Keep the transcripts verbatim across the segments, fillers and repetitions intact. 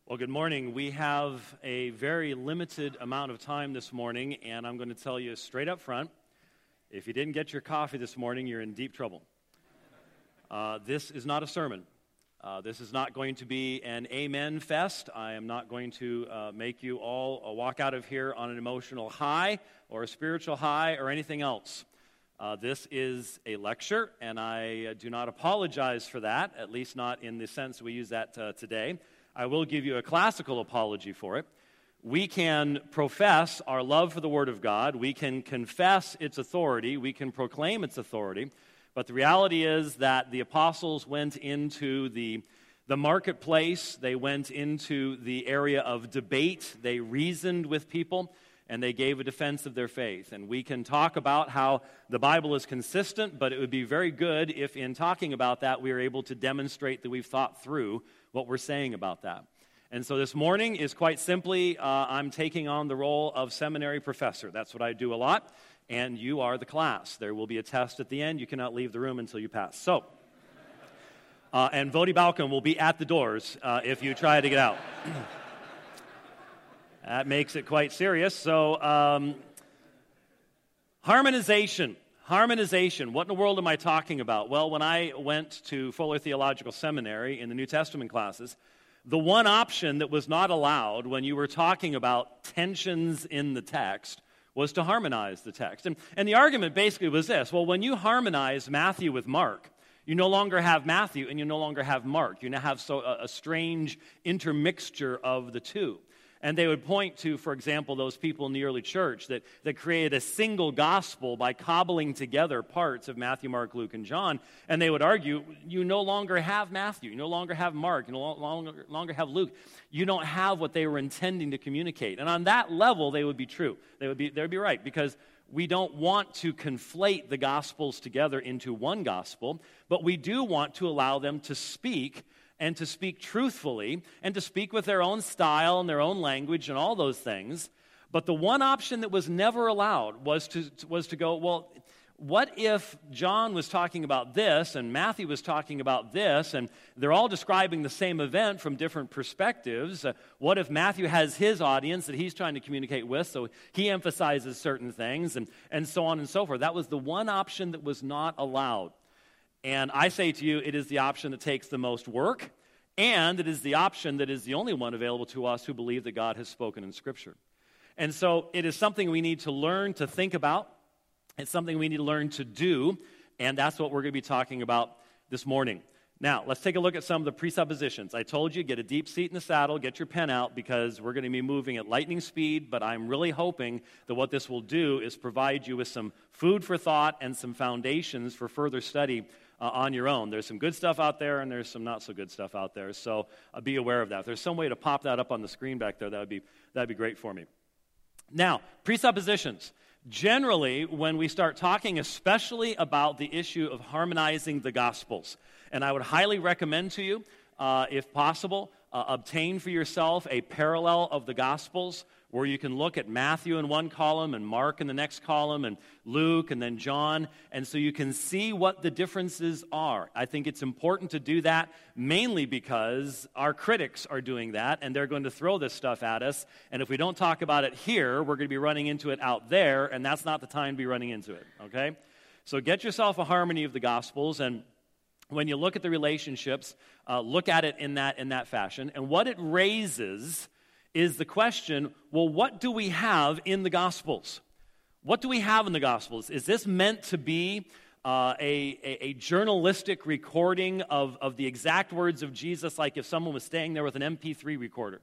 Well, good morning. We have a very limited amount of time this morning, and I'm going to tell you straight up front, if you didn't get your coffee this morning, you're in deep trouble. Uh, this is not a sermon. Uh, this is not going to be an amen fest. I am not going to uh, make you all uh, walk out of here on an emotional high or a spiritual high or anything else. Uh, this is a lecture, and I uh, do not apologize for that, at least not in the sense we use that uh, today. I will give you a classical apology for it. We can profess our love for the Word of God. We can confess its authority. We can proclaim its authority. But the reality is that the apostles went into the, the marketplace. They went into the area of debate. They reasoned with people, and they gave a defense of their faith. And we can talk about how the Bible is consistent, but it would be very good if in talking about that we are able to demonstrate that we've thought through what we're saying about that. And so this morning is quite simply, uh, I'm taking on the role of seminary professor. That's what I do a lot, and you are the class. There will be a test at the end. You cannot leave the room until you pass. So, uh, and Vodi Balcom will be at the doors uh, if you try to get out. That makes it quite serious. So, um, harmonization. Harmonization. What in the world am I talking about? Well, when I went to Fuller Theological Seminary in the New Testament classes, the one option that was not allowed when you were talking about tensions in the text was to harmonize the text. And, and the argument basically was this: well, when you harmonize Matthew with Mark, you no longer have Matthew and you no longer have Mark. You now have so a, a strange intermixture of the two. And they would point to, for example, those people in the early church that, that created a single gospel by cobbling together parts of Matthew, Mark, Luke, and John. And they would argue, you no longer have Matthew, you no longer have Mark, you no longer, longer have Luke. You don't have what they were intending to communicate. And on that level, they would be true. They would be, they would be right, because we don't want to conflate the gospels together into one gospel, but we do want to allow them to speak and to speak truthfully, and to speak with their own style and their own language and all those things. But the one option that was never allowed was to, was to go, well, what if John was talking about this, and Matthew was talking about this, and they're all describing the same event from different perspectives? Uh, what if Matthew has his audience that he's trying to communicate with, so he emphasizes certain things, and, and so on and so forth? That was the one option that was not allowed. And I say to you, it is the option that takes the most work, and it is the option that is the only one available to us who believe that God has spoken in Scripture. And so it is something we need to learn to think about. It's something we need to learn to do, and that's what we're going to be talking about this morning. Now, let's take a look at some of the presuppositions. I told you, get a deep seat in the saddle, get your pen out, because we're going to be moving at lightning speed, but I'm really hoping that what this will do is provide you with some food for thought and some foundations for further study uh, on your own. There's some good stuff out there, and there's some not so good stuff out there, so uh, be aware of that. If there's some way to pop that up on the screen back there, that would be, that would be great for me. Now, presuppositions. Generally, when we start talking especially about the issue of harmonizing the Gospels, and I would highly recommend to you, uh, if possible, uh, obtain for yourself a parallel of the Gospels where you can look at Matthew in one column and Mark in the next column and Luke and then John, and so you can see what the differences are. I think it's important to do that mainly because our critics are doing that, and they're going to throw this stuff at us, and if we don't talk about it here, we're going to be running into it out there, and that's not the time to be running into it, okay? So get yourself a harmony of the Gospels, and when you look at the relationships, uh, look at it in that in that fashion, and what it raises is the question, well, what do we have in the Gospels? What do we have in the Gospels? Is this meant to be uh, a, a, a journalistic recording of, of the exact words of Jesus, like if someone was staying there with an M P three recorder?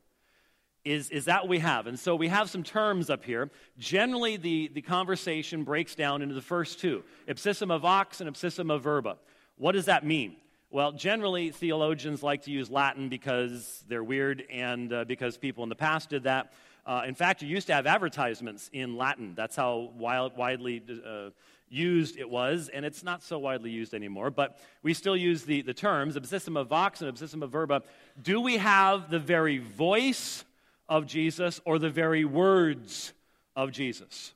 Is, is that what we have? And so we have some terms up here. Generally, the, the conversation breaks down into the first two, ipsissima vox and ipsissima verba. What does that mean? Well, generally, theologians like to use Latin because they're weird and uh, because people in the past did that. Uh, in fact, you used to have advertisements in Latin. That's how wild, widely uh, used it was, and it's not so widely used anymore. But we still use the, the terms, ipsissima vox and ipsissima verba. Do we have the very voice of Jesus or the very words of Jesus?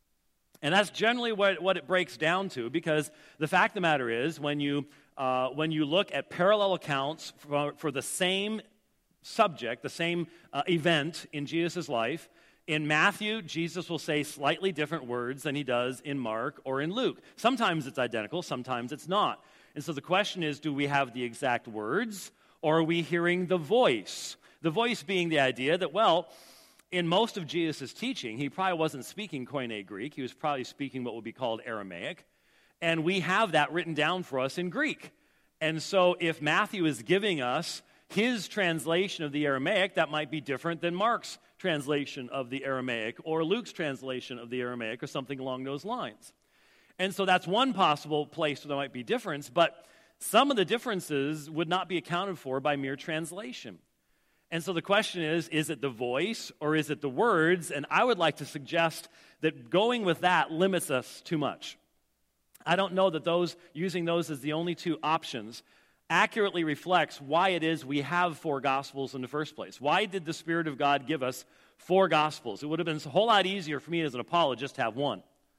And that's generally what, what it breaks down to, because the fact of the matter is, when you uh, when you look at parallel accounts for, for the same subject, the same uh, event in Jesus' life. In Matthew, Jesus will say slightly different words than he does in Mark or in Luke. Sometimes it's identical, sometimes it's not. And so the question is, do we have the exact words, or are we hearing the voice? The voice being the idea that, well, in most of Jesus' teaching, he probably wasn't speaking Koine Greek. He was probably speaking what would be called Aramaic. And we have that written down for us in Greek. And so if Matthew is giving us his translation of the Aramaic, that might be different than Mark's translation of the Aramaic or Luke's translation of the Aramaic or something along those lines. And so that's one possible place where there might be difference, but some of the differences would not be accounted for by mere translation. And so the question is, is it the voice or is it the words? And I would like to suggest that going with that limits us too much. I don't know that those using those as the only two options accurately reflects why it is we have four Gospels in the first place. Why did the Spirit of God give us four Gospels? It would have been a whole lot easier for me as an apologist to have one,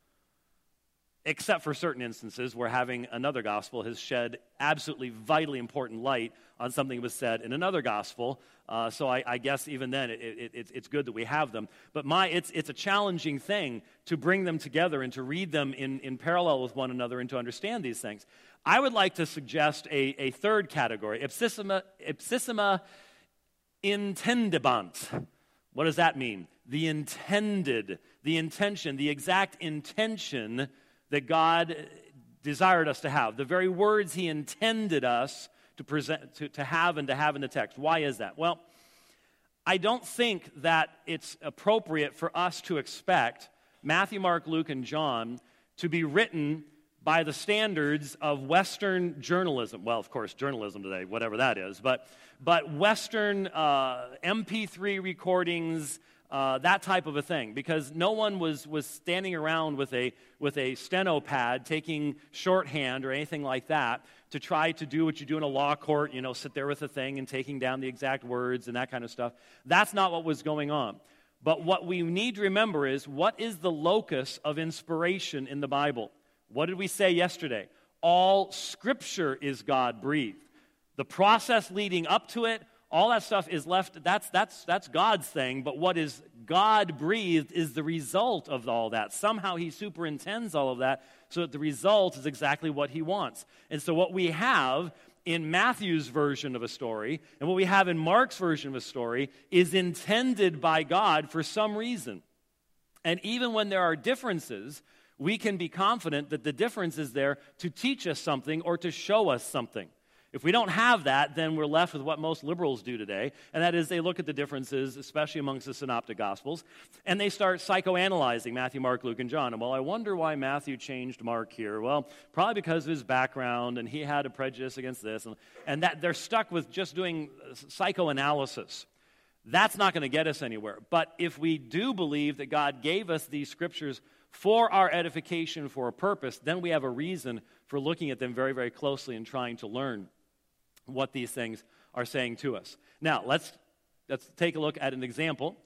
except for certain instances where having another Gospel has shed absolutely vitally important light on something that was said in another Gospel. Uh, so I, I guess even then it, it, it, it's good that we have them. But my it's it's a challenging thing to bring them together and to read them in, in parallel with one another and to understand these things. I would like to suggest a, a third category, ipsissima, ipsissima intendibant. What does that mean? The intended, the intention, the exact intention that God desired us to have, the very words he intended us to present, to, to have and to have in the text. Why is that? Well, I don't think that it's appropriate for us to expect Matthew, Mark, Luke, and John to be written by the standards of Western journalism. Well, of course, journalism today, whatever that is, but but Western uh, M P three recordings, uh, that type of a thing, because no one was was standing around with a with a steno pad taking shorthand or anything like that to try to do what you do in a law court, you know, sit there with a thing and taking down the exact words and that kind of stuff. That's not what was going on. But what we need to remember is, what is the locus of inspiration in the Bible? What did we say yesterday? All Scripture is God-breathed. The process leading up to it, all that stuff is left, that's, that's, that's God's thing, but what is God-breathed is the result of all that. Somehow he superintends all of that so that the result is exactly what he wants. And so what we have in Matthew's version of a story and what we have in Mark's version of a story is intended by God for some reason. And even when there are differences, we can be confident that the difference is there to teach us something or to show us something. If we don't have that, then we're left with what most liberals do today, and that is they look at the differences, especially amongst the Synoptic Gospels, and they start psychoanalyzing Matthew, Mark, Luke, and John. And, well, I wonder why Matthew changed Mark here. Well, probably because of his background, and he had a prejudice against this, and, and that they're stuck with just doing psychoanalysis. That's not going to get us anywhere. But if we do believe that God gave us these scriptures for our edification, for a purpose, then we have a reason for looking at them very, very closely and trying to learn what these things are saying to us. Now, let's let's take a look at an example.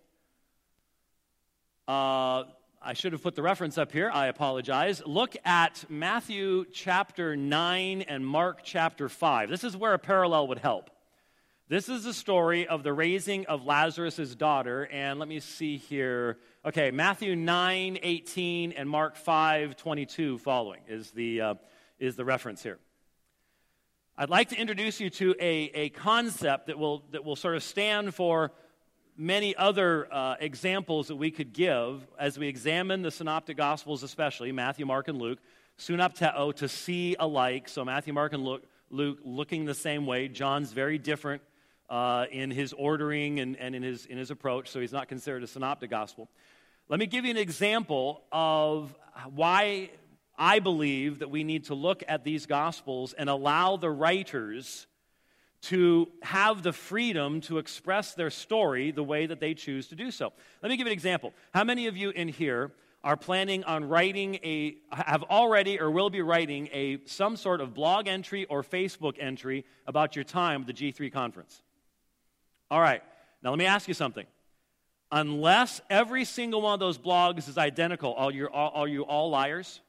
Uh, I should have put the reference up here. I apologize. Look at Matthew chapter nine and Mark chapter five. This is where a parallel would help. This is the story of the raising of Lazarus' daughter, and let me see here. Okay, Matthew nine eighteen and Mark five twenty-two following is the uh, is the reference here. I'd like to introduce you to a, a concept that will that will sort of stand for many other uh, examples that we could give as we examine the Synoptic Gospels, especially Matthew, Mark, and Luke. Synopteo, to see alike. So Matthew, Mark, and Luke, Luke looking the same way. John's very different uh, in his ordering and, and in his in his approach, so he's not considered a Synoptic Gospel. Let me give you an example of why I believe that we need to look at these Gospels and allow the writers to have the freedom to express their story the way that they choose to do so. Let me give you an example. How many of you in here are planning on writing a, have already or will be writing a some sort of blog entry or Facebook entry about your time at the G three conference? All right. Now let me ask you something. Unless every single one of those blogs is identical, are you all, are you all liars?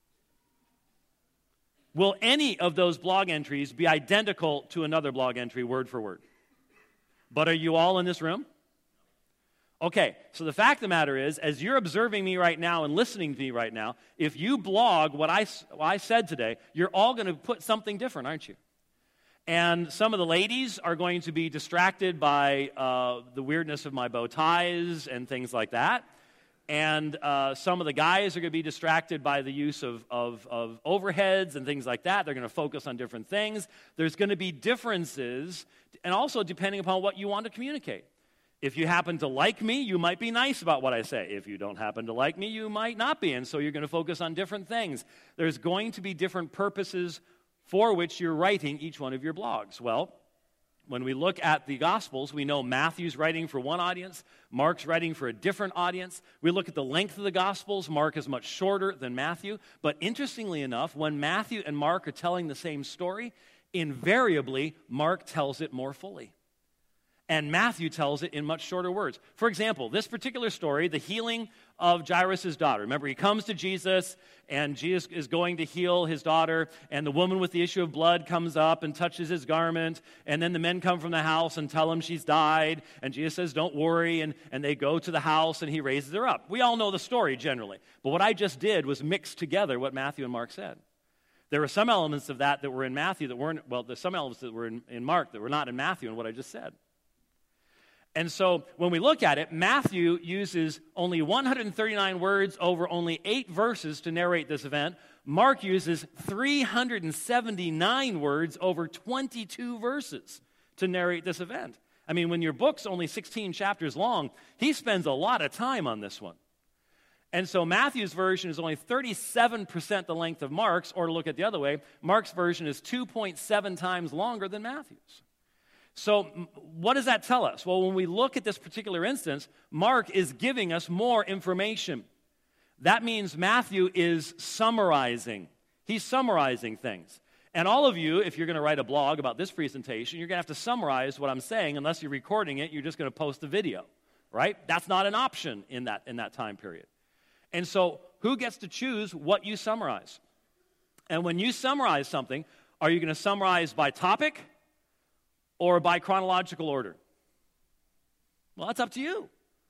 Will any of those blog entries be identical to another blog entry word for word? But are you all in this room? Okay, so the fact of the matter is, as you're observing me right now and listening to me right now, if you blog what I, what I said today, you're all going to put something different, aren't you? And some of the ladies are going to be distracted by uh, the weirdness of my bow ties and things like that. And uh, some of the guys are going to be distracted by the use of, of, of overheads and things like that. They're going to focus on different things. There's going to be differences, and also depending upon what you want to communicate. If you happen to like me, you might be nice about what I say. If you don't happen to like me, you might not be. And so you're going to focus on different things. There's going to be different purposes for which you're writing each one of your blogs. Well, when we look at the Gospels, we know Matthew's writing for one audience, Mark's writing for a different audience. We look at the length of the Gospels, Mark is much shorter than Matthew. But interestingly enough, when Matthew and Mark are telling the same story, invariably, Mark tells it more fully. And Matthew tells it in much shorter words. For example, this particular story, the healing of Jairus' daughter. Remember, he comes to Jesus, and Jesus is going to heal his daughter, and the woman with the issue of blood comes up and touches his garment, and then the men come from the house and tell him she's died, and Jesus says, don't worry, and, and they go to the house, and he raises her up. We all know the story generally, but what I just did was mix together what Matthew and Mark said. There were some elements of that that were in Matthew that weren't, well, there's some elements that were in, in Mark that were not in Matthew in what I just said. And so when we look at it, Matthew uses only one hundred thirty-nine words over only eight verses to narrate this event. Mark uses three hundred seventy-nine words over twenty-two verses to narrate this event. I mean, when your book's only sixteen chapters long, he spends a lot of time on this one. And so Matthew's version is only thirty-seven percent the length of Mark's, or to look at the other way, Mark's version is two point seven times longer than Matthew's. So what does that tell us? Well, when we look at this particular instance, Mark is giving us more information. That means Matthew is summarizing. He's summarizing things. And all of you, if you're going to write a blog about this presentation, you're going to have to summarize what I'm saying. Unless you're recording it, you're just going to post a video, right? That's not an option in that, in that time period. And so who gets to choose what you summarize? And when you summarize something, are you going to summarize by topic or by chronological order? Well, that's up to you.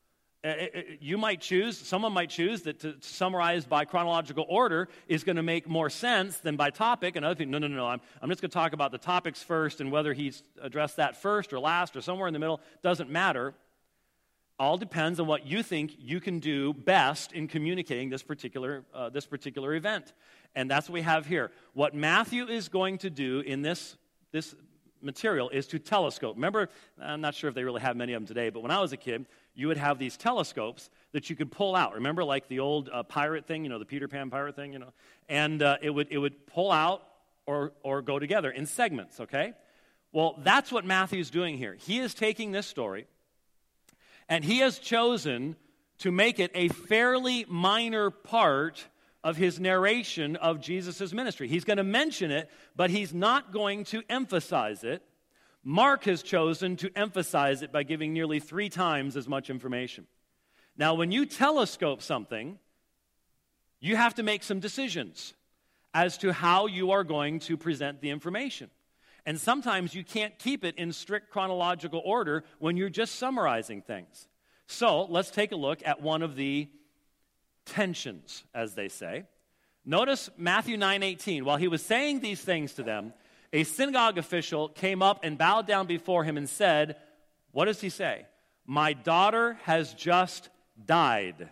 You might choose, someone might choose that to summarize by chronological order is going to make more sense than by topic. And other people, no, no, no, no, I'm, I'm just going to talk about the topics first, and whether he's addressed that first or last or somewhere in the middle doesn't matter. All depends on what you think you can do best in communicating this particular, uh, this particular event. And that's what we have here. What Matthew is going to do in this, this material is to telescope. Remember, I'm not sure if they really have many of them today, but when I was a kid, you would have these telescopes that you could pull out. Remember, like the old uh, pirate thing, you know, the Peter Pan pirate thing, you know, and uh, it would it would pull out or or go together in segments. Okay, well, that's what Matthew's doing here. He is taking this story, and he has chosen to make it a fairly minor part of his narration of Jesus' ministry. He's going to mention it, but he's not going to emphasize it. Mark has chosen to emphasize it by giving nearly three times as much information. Now, when you telescope something, you have to make some decisions as to how you are going to present the information. And sometimes you can't keep it in strict chronological order when you're just summarizing things. So, let's take a look at one of the tensions, as they say. Notice Matthew nine eighteen. While he was saying these things to them, a synagogue official came up and bowed down before him and said, what does he say? My daughter has just died.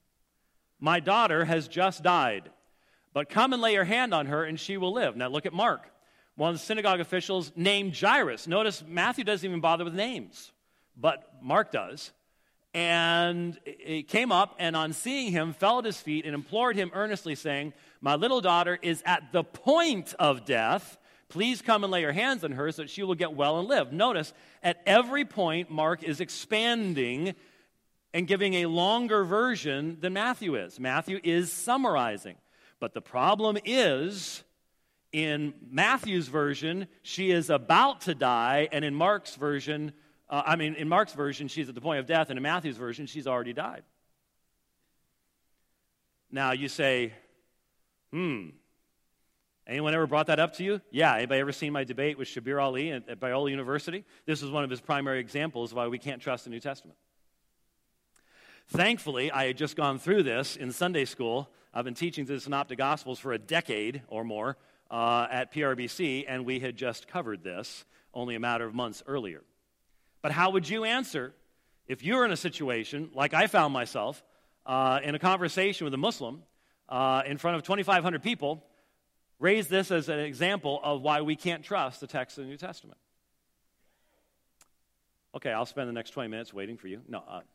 My daughter has just died. But come and lay your hand on her and she will live. Now look at Mark. One of the synagogue officials named Jairus. Notice Matthew doesn't even bother with names, but Mark does. And he came up and on seeing him fell at his feet and implored him earnestly, saying, my little daughter is at the point of death. Please come and lay your hands on her so that she will get well and live. Notice, at every point, Mark is expanding and giving a longer version than Matthew is. Matthew is summarizing. But the problem is, in Matthew's version, she is about to die, and in Mark's version, uh, I mean, in Mark's version, she's at the point of death, and in Matthew's version, she's already died. Now, you say, hmm, Anyone ever brought that up to you? Yeah. Anybody ever seen my debate with Shabir Ali at, at Biola University? This is one of his primary examples of why we can't trust the New Testament. Thankfully, I had just gone through this in Sunday school. I've been teaching through the Synoptic Gospels for a decade or more uh, at P R B C, and we had just covered this only a matter of months earlier. But how would you answer if you were in a situation like I found myself uh, in a conversation with a Muslim uh, in front of twenty-five hundred people, raise this as an example of why we can't trust the text of the New Testament? Okay, I'll spend the next twenty minutes waiting for you. No. Uh,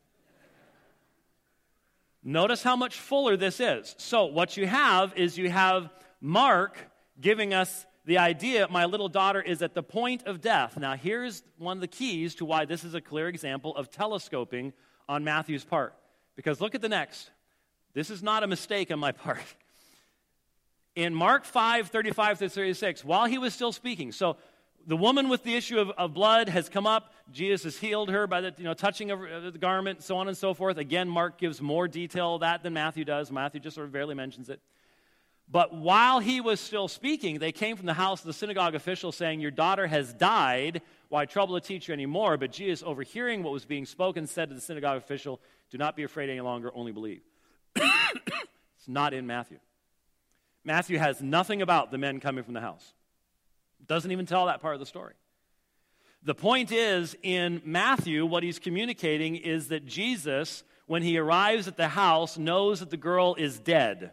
notice how much fuller this is. So what you have is you have Mark giving us the idea, my little daughter is at the point of death. Now, here's one of the keys to why this is a clear example of telescoping on Matthew's part. Because look at the next. This is not a mistake on my part. In Mark five, thirty-five through thirty-six, while he was still speaking, so the woman with the issue of, of blood has come up. Jesus has healed her by the you know touching of the garment, so on and so forth. Again, Mark gives more detail of that than Matthew does. Matthew just sort of barely mentions it. But while he was still speaking, they came from the house of the synagogue official saying, your daughter has died. Why trouble the teacher anymore? But Jesus, overhearing what was being spoken, said to the synagogue official, do not be afraid any longer, only believe. It's not in Matthew. Matthew has nothing about the men coming from the house. Doesn't even tell that part of the story. The point is, in Matthew, what he's communicating is that Jesus, when he arrives at the house, knows that the girl is dead.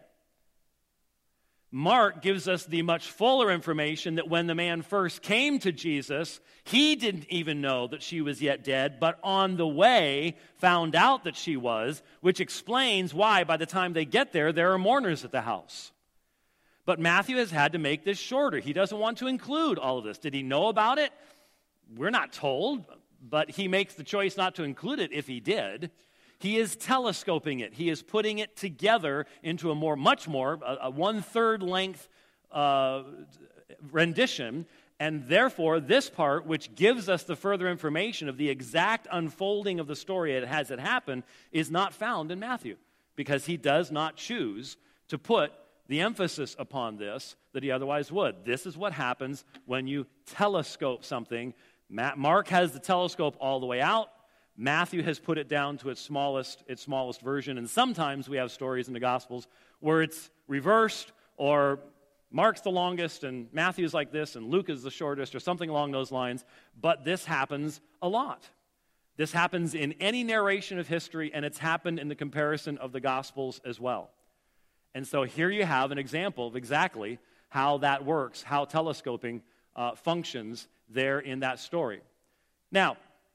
Mark gives us the much fuller information that when the man first came to Jesus, he didn't even know that she was yet dead, but on the way found out that she was, which explains why by the time they get there, there are mourners at the house. But Matthew has had to make this shorter. He doesn't want to include all of this. Did he know about it? We're not told, but he makes the choice not to include it if he did. He is telescoping it. He is putting it together into a more, much more, a, a one-third length uh, rendition, and therefore this part, which gives us the further information of the exact unfolding of the story as it happened, is not found in Matthew, because he does not choose to put the emphasis upon this that he otherwise would. This is what happens when you telescope something. Mark has the telescope all the way out. Matthew has put it down to its smallest, its smallest version, and sometimes we have stories in the Gospels where it's reversed, or Mark's the longest, and Matthew's like this, and Luke is the shortest, or something along those lines, but this happens a lot. This happens in any narration of history, and it's happened in the comparison of the Gospels as well. And so here you have an example of exactly how that works, how telescoping uh, functions there in that story. Now,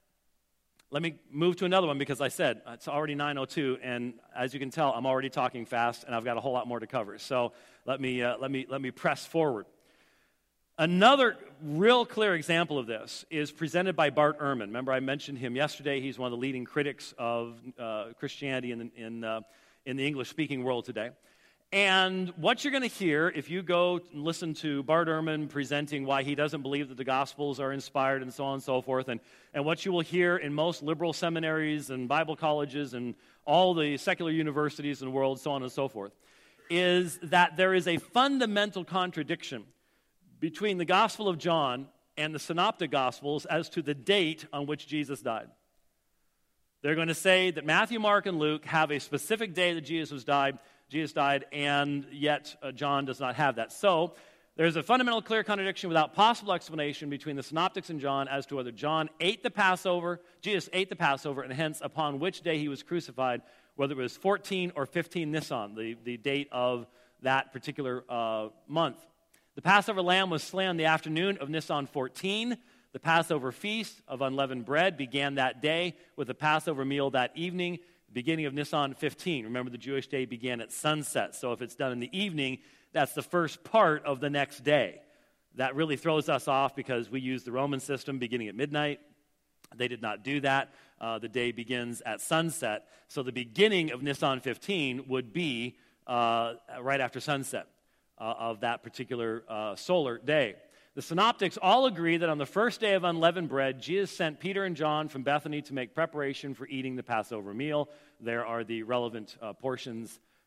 let me move to another one, because I said it's already nine oh two, and as you can tell, I'm already talking fast, and I've got a whole lot more to cover. So let me uh, let me let me press forward. Another real clear example of this is presented by Bart Ehrman. Remember, I mentioned him yesterday. He's one of the leading critics of uh, Christianity in in uh, in the English-speaking world today. And what you're going to hear if you go and listen to Bart Ehrman presenting why he doesn't believe that the Gospels are inspired and so on and so forth, and, and what you will hear in most liberal seminaries and Bible colleges and all the secular universities in the world, so on and so forth, is that there is a fundamental contradiction between the Gospel of John and the Synoptic Gospels as to the date on which Jesus died. They're going to say that Matthew, Mark, and Luke have a specific day that Jesus was died, Jesus died, and yet uh, John does not have that. So there's a fundamental clear contradiction without possible explanation between the Synoptics and John as to whether John ate the Passover, Jesus ate the Passover, and hence upon which day he was crucified, whether it was fourteen or fifteen Nisan, the, the date of that particular uh, month. The Passover lamb was slain on the afternoon of Nisan fourteen. The Passover feast of unleavened bread began that day with the Passover meal that evening, beginning of Nisan fifteen. Remember, the Jewish day began at sunset, so if it's done in the evening, that's the first part of the next day. That really throws us off because we use the Roman system beginning at midnight. They did not do that. Uh, the day begins at sunset, so the beginning of Nisan fifteen would be uh, right after sunset uh, of that particular uh, solar day. The Synoptics all agree that on the first day of unleavened bread, Jesus sent Peter and John from Bethany to make preparation for eating the Passover meal. There are the relevant uh, portions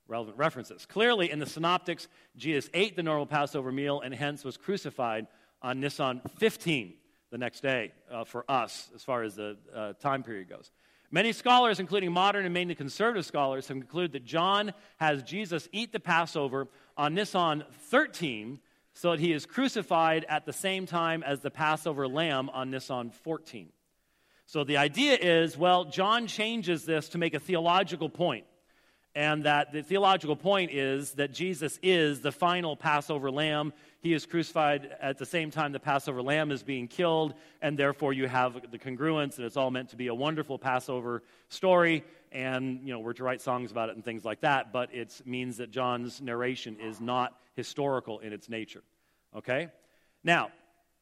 relevant references. Clearly, in the Synoptics, Jesus ate the normal Passover meal and hence was crucified on Nisan fifteenth, the next day, uh, for us, as far as the uh, time period goes. Many scholars, including modern and mainly conservative scholars, have concluded that John has Jesus eat the Passover on Nisan thirteenth, so that he is crucified at the same time as the Passover lamb on Nisan fourteenth. So the idea is, well, John changes this to make a theological point, and that the theological point is that Jesus is the final Passover lamb. He is crucified at the same time the Passover lamb is being killed, and therefore you have the congruence, and it's all meant to be a wonderful Passover story, and, you know, we're to write songs about it and things like that, but it means that John's narration is not historical in its nature. Okay? Now,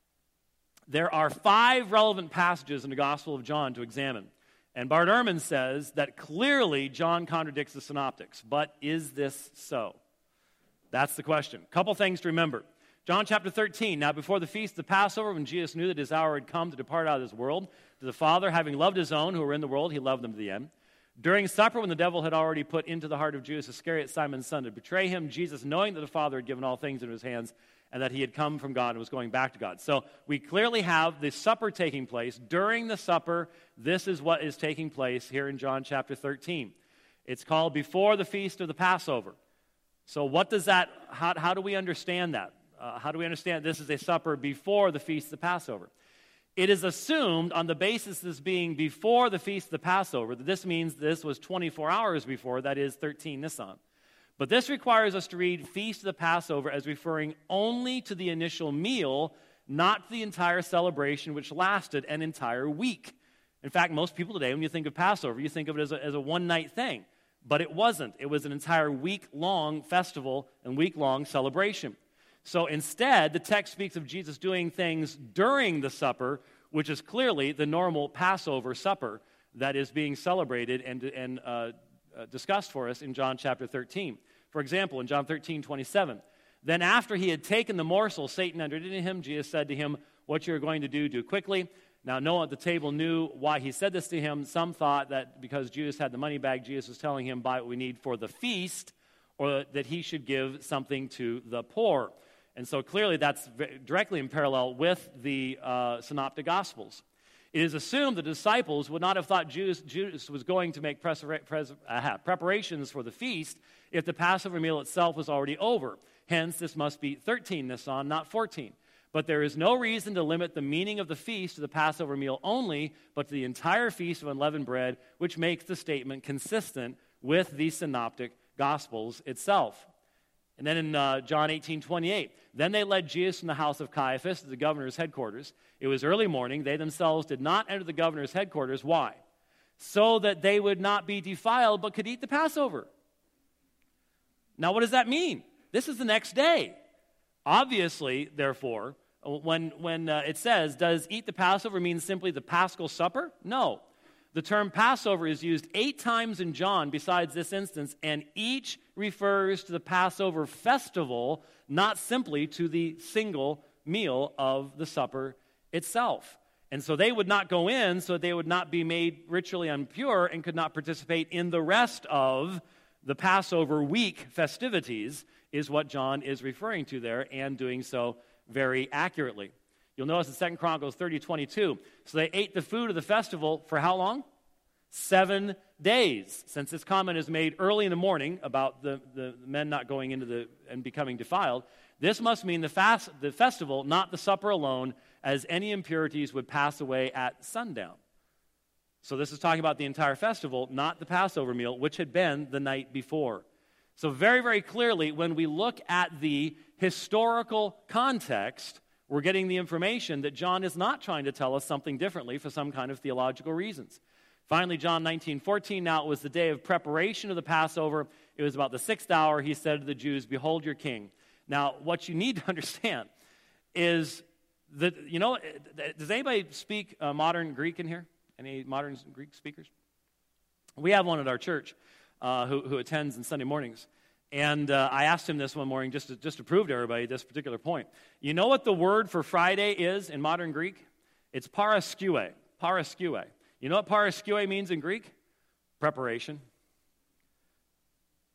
there are five relevant passages in the Gospel of John to examine. And Bart Ehrman says that clearly John contradicts the Synoptics. But is this so? That's the question. Couple things to remember. John chapter thirteen, now before the feast of the Passover, when Jesus knew that his hour had come to depart out of this world, to the Father, having loved his own who were in the world, he loved them to the end. During supper, when the devil had already put into the heart of Judas Iscariot, Simon's son, to betray him, Jesus, knowing that the Father had given all things into his hands, and that he had come from God and was going back to God. So we clearly have the supper taking place. During the supper, this is what is taking place here in John chapter thirteen. It's called before the feast of the Passover. So what does that, how, how do we understand that? Uh, how do we understand this is a supper before the feast of the Passover? It is assumed on the basis of this being before the feast of the Passover that this means this was twenty-four hours before, that is thirteen Nisan. But this requires us to read Feast of the Passover as referring only to the initial meal, not to the entire celebration, which lasted an entire week. In fact, most people today, when you think of Passover, you think of it as a, as a one-night thing. But it wasn't. It was an entire week-long festival and week-long celebration. So instead, the text speaks of Jesus doing things during the supper, which is clearly the normal Passover supper that is being celebrated and, and uh, uh, discussed for us in John chapter thirteen. For example, in John thirteen twenty-seven, then after he had taken the morsel, Satan entered into him. Jesus said to him, what you're going to do, do quickly. Now, no one at the table knew why he said this to him. Some thought that because Judas had the money bag, Jesus was telling him, buy what we need for the feast, or that he should give something to the poor. And so clearly that's directly in parallel with the uh, Synoptic Gospels. It is assumed the disciples would not have thought Judas, Judas was going to make pres- pres- uh, preparations for the feast if the Passover meal itself was already over. Hence, this must be thirteen Nisan, not fourteen. But there is no reason to limit the meaning of the feast to the Passover meal only, but to the entire feast of unleavened bread, which makes the statement consistent with the Synoptic Gospels itself. And then in uh, John eighteen twenty-eight, then they led Jesus from the house of Caiaphas to the governor's headquarters. It was early morning. They themselves did not enter the governor's headquarters. Why? So that they would not be defiled, but could eat the Passover. Now, what does that mean? This is the next day. Obviously, therefore, when, when uh, it says, does eat the Passover mean simply the Paschal Supper? No. The term Passover is used eight times in John besides this instance, and each refers to the Passover festival, not simply to the single meal of the supper itself. And so they would not go in, so they would not be made ritually impure and could not participate in the rest of the Passover week festivities, is what John is referring to there, and doing so very accurately. You'll notice in Second Chronicles thirty twenty-two, so they ate the food of the festival for how long? Seven days. Since this comment is made early in the morning about the, the men not going into the and becoming defiled, this must mean the fast, the festival, not the supper alone, as any impurities would pass away at sundown. So this is talking about the entire festival, not the Passover meal, which had been the night before. So very, very clearly, when we look at the historical context, we're getting the information that John is not trying to tell us something differently for some kind of theological reasons. Finally, John nineteen fourteen, now it was the day of preparation of the Passover. It was about the sixth hour. He said to the Jews, behold your king. Now, what you need to understand is that, you know, does anybody speak uh, modern Greek in here? Any modern Greek speakers? We have one at our church uh, who, who attends on Sunday mornings. And uh, I asked him this one morning just to, just to prove to everybody this particular point. You know what the word for Friday is in modern Greek? It's paraskue. Paraskue. You know what paraskue means in Greek? Preparation.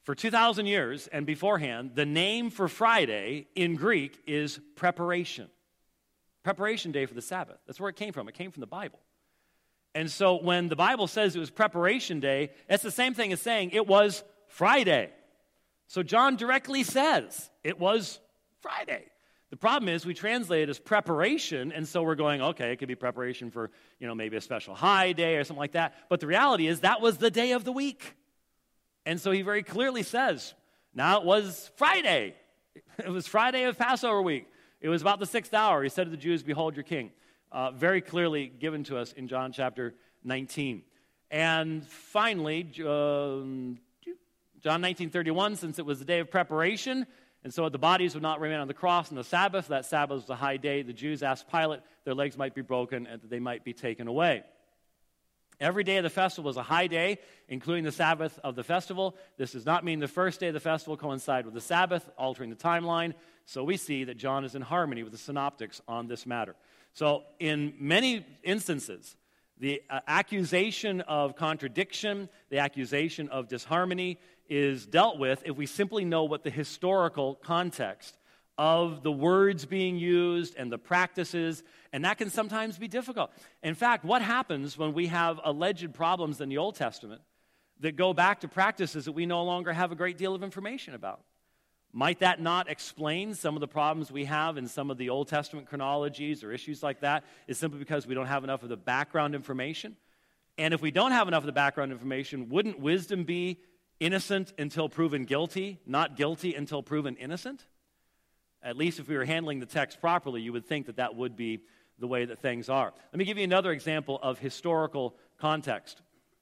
For two thousand years and beforehand, the name for Friday in Greek is preparation. Preparation day for the Sabbath. That's where it came from. It came from the Bible. And so when the Bible says it was preparation day, it's the same thing as saying it was Friday. So John directly says it was Friday. The problem is we translate it as preparation, and so we're going, okay, it could be preparation for, you know, maybe a special high day or something like that. But the reality is that was the day of the week. And so he very clearly says, now it was Friday. It was Friday of Passover week. It was about the sixth hour. He said to the Jews, behold your king. Uh, very clearly given to us in John chapter nineteen. And finally, um, John nineteen thirty-one, since it was the day of preparation, and so the bodies would not remain on the cross on the Sabbath. That Sabbath was a high day. The Jews asked Pilate their legs might be broken and that they might be taken away. Every day of the festival was a high day, including the Sabbath of the festival. This does not mean the first day of the festival coincided with the Sabbath, altering the timeline. So we see that John is in harmony with the synoptics on this matter. So in many instances, the uh, accusation of contradiction, the accusation of disharmony is dealt with if we simply know what the historical context of the words being used and the practices, and that can sometimes be difficult. In fact, what happens when we have alleged problems in the Old Testament that go back to practices that we no longer have a great deal of information about? Might that not explain some of the problems we have in some of the Old Testament chronologies or issues like that? Is simply because we don't have enough of the background information? And if we don't have enough of the background information, wouldn't wisdom be innocent until proven guilty, not guilty until proven innocent? At least if we were handling the text properly, you would think that that would be the way that things are. Let me give you another example of historical context.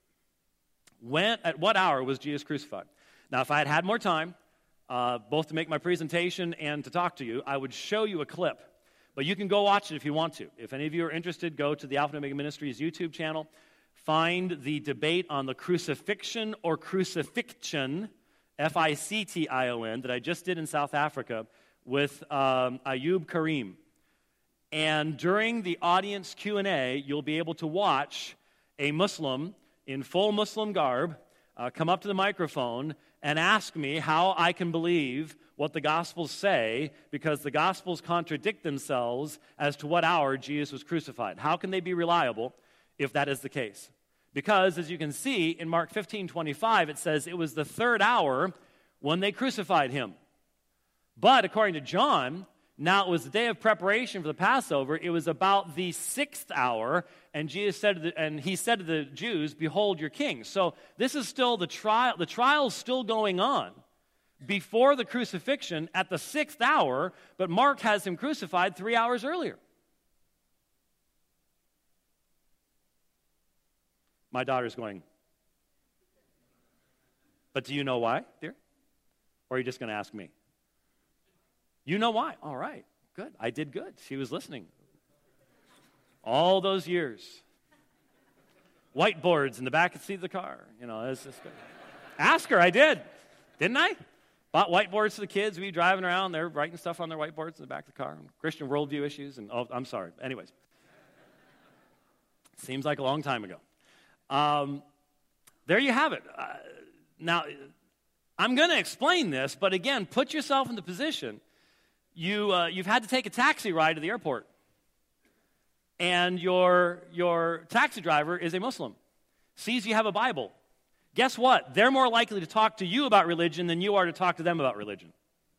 When, at what hour was Jesus crucified? Now, if I had had more time, uh, both to make my presentation and to talk to you, I would show you a clip. But you can go watch it if you want to. If any of you are interested, go to the Alpha and Omega Ministries YouTube channel. Find the debate on the crucifixion or crucifixion, F I C T I O N, that I just did in South Africa with um, Ayub Karim. And during the audience Q and A, you'll be able to watch a Muslim in full Muslim garb uh, come up to the microphone and ask me how I can believe what the Gospels say, because the Gospels contradict themselves as to what hour Jesus was crucified. How can they be reliable if that is the case? Because, as you can see, in Mark fifteen twenty-five, it says it was the third hour when they crucified him. But according to John, now it was the day of preparation for the Passover. It was about the sixth hour, and Jesus said, to the, and he said to the Jews, "Behold your king." So this is still the trial. The trial's still going on before the crucifixion at the sixth hour. But Mark has him crucified three hours earlier. My daughter's going, "But do you know why, dear? Or are you just going to ask me?" You know why? All right, good. I did good. She was listening. All those years. Whiteboards in the back seat of the car. You know, it's just good. Ask her, I did. Didn't I? Bought whiteboards for the kids. We were driving around. They're writing stuff on their whiteboards in the back of the car. Christian worldview issues. And oh, I'm sorry. Anyways. Seems like a long time ago. Um, there you have it. Uh, now, I'm going to explain this, but again, put yourself in the position. You, uh, you've had to take a taxi ride to the airport, and your, your taxi driver is a Muslim, sees you have a Bible. Guess what? They're more likely to talk to you about religion than you are to talk to them about religion.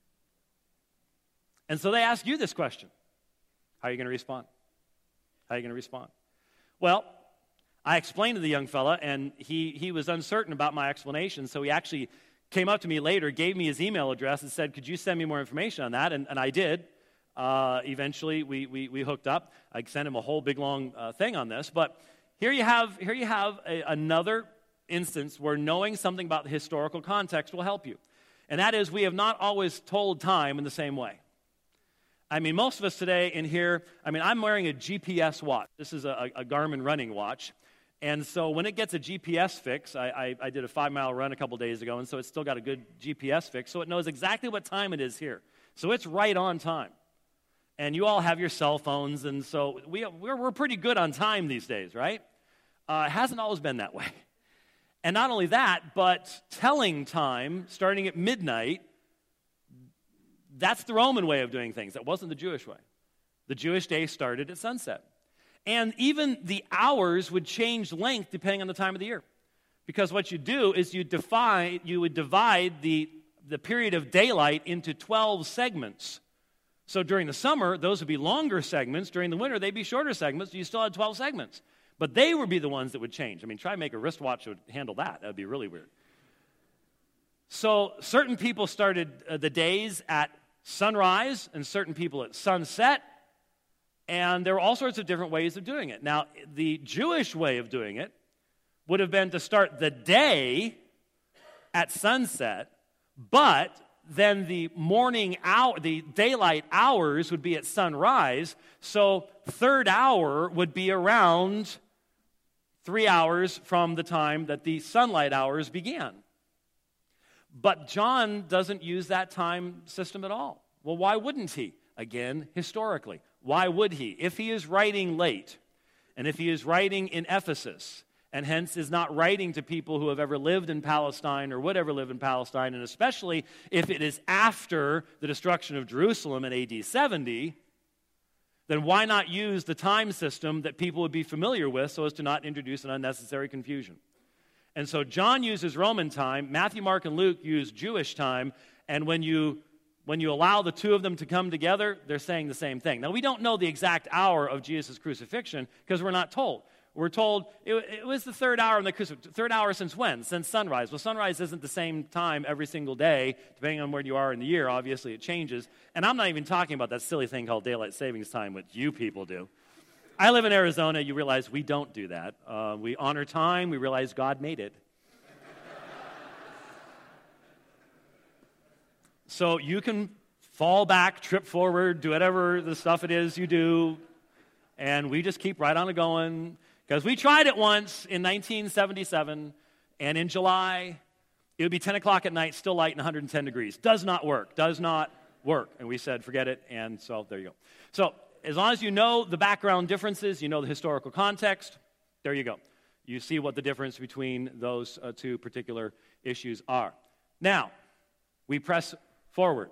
And so they ask you this question. How are you going to respond? How are you going to respond? Well, I explained to the young fella, and he, he was uncertain about my explanation, so he actually came up to me later, gave me his email address, and said, "Could you send me more information on that?" And, and I did. Uh, eventually, we, we we hooked up. I sent him a whole big long uh, thing on this. But here you have here you have a, another instance where knowing something about the historical context will help you, and that is we have not always told time in the same way. I mean, most of us today in here. I mean, I'm wearing a G P S watch. This is a, a Garmin running watch. And so when it gets a G P S fix, I, I, I did a five-mile run a couple days ago, and so it's still got a good G P S fix, so it knows exactly what time it is here. So it's right on time. And you all have your cell phones, and so we, we're, we're pretty good on time these days, right? Uh, it hasn't always been that way. And not only that, but telling time, starting at midnight, that's the Roman way of doing things. That wasn't the Jewish way. The Jewish day started at sunset. And even the hours would change length depending on the time of the year. Because what you do is you divide, you would divide the, the period of daylight into twelve segments. So during the summer, those would be longer segments. During the winter, they'd be shorter segments. You still had twelve segments. But they would be the ones that would change. I mean, try to make a wristwatch that would handle that. That would be really weird. So certain people started uh, the days at sunrise and certain people at sunset. And there were all sorts of different ways of doing it. Now, the Jewish way of doing it would have been to start the day at sunset, but then the morning hour, the daylight hours would be at sunrise. So third hour would be around three hours from the time that the sunlight hours began. But John doesn't use that time system at all. Well, why wouldn't he? Again, historically. Why would he? If he is writing late, and if he is writing in Ephesus, and hence is not writing to people who have ever lived in Palestine or would ever live in Palestine, and especially if it is after the destruction of Jerusalem in A D seventy, then why not use the time system that people would be familiar with so as to not introduce an unnecessary confusion? And so John uses Roman time, Matthew, Mark, and Luke use Jewish time, and when you when you allow the two of them to come together, they're saying the same thing. Now, we don't know the exact hour of Jesus' crucifixion because we're not told. We're told it, it was the third hour in the crucifixion. Third hour since when? Since sunrise. Well, sunrise isn't the same time every single day, depending on where you are in the year. Obviously, it changes. And I'm not even talking about that silly thing called daylight savings time, which you people do. I live in Arizona. You realize we don't do that. Uh, we honor time. We realize God made it. So you can fall back, trip forward, do whatever the stuff it is you do, and we just keep right on it going. Because we tried it once in nineteen seventy-seven, and in July, it would be ten o'clock at night, still light and one hundred ten degrees. Does not work. Does not work. And we said, forget it, and so there you go. So as long as you know the background differences, you know the historical context, there you go. You see what the difference between those uh, two particular issues are. Now, we press forward,